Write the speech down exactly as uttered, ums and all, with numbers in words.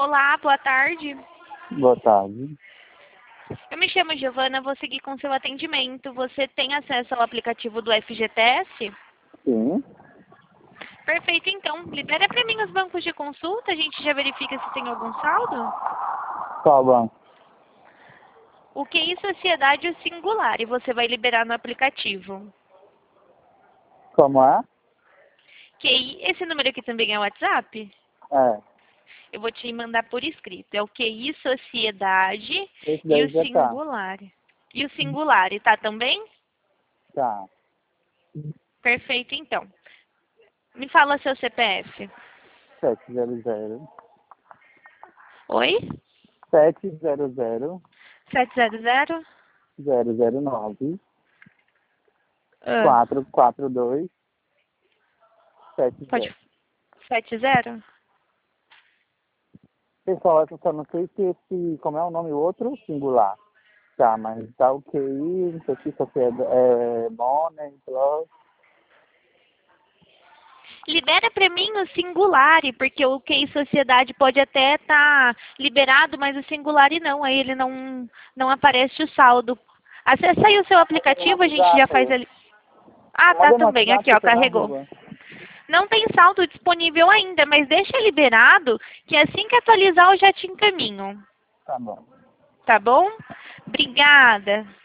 Olá, boa tarde. Boa tarde. Eu me chamo Giovana, vou seguir com seu atendimento. Você tem acesso ao aplicativo do F G T S? Sim. Perfeito, então. Libera para mim os bancos de consulta, a gente já verifica se tem algum saldo. Qual banco? O Q I Sociedade é Singular e você vai liberar no aplicativo. Como é? Q I, esse número aqui também é o WhatsApp? É. Eu vou te mandar por escrito. É o Q I Sociedade Esse e daí o já tá. Singular. E o Singular, tá também? Tá. Perfeito, então. Me fala seu C P F. sete zero zero. Oi? sete zero zero. sete zero zero? zero zero nove. Ah, quatro quatro dois. sete pode. zero. sete zero? Pessoal, eu só não sei se esse... Como é o nome o outro? Singular. Tá, mas tá o Q I, não sei se sociedade... É... Money, Plus. Libera para mim o Singular, porque o Q I Sociedade pode até estar liberado, mas o Singular não, aí ele não, não aparece o saldo. Acessa aí o seu aplicativo, a gente já faz ali. Ah, tá Manda no também, WhatsApp aqui que eu ó, tô na carregou. rua. Não tem saldo disponível ainda, mas deixa liberado, que assim que atualizar eu já te encaminho. Tá bom. Tá bom? Obrigada.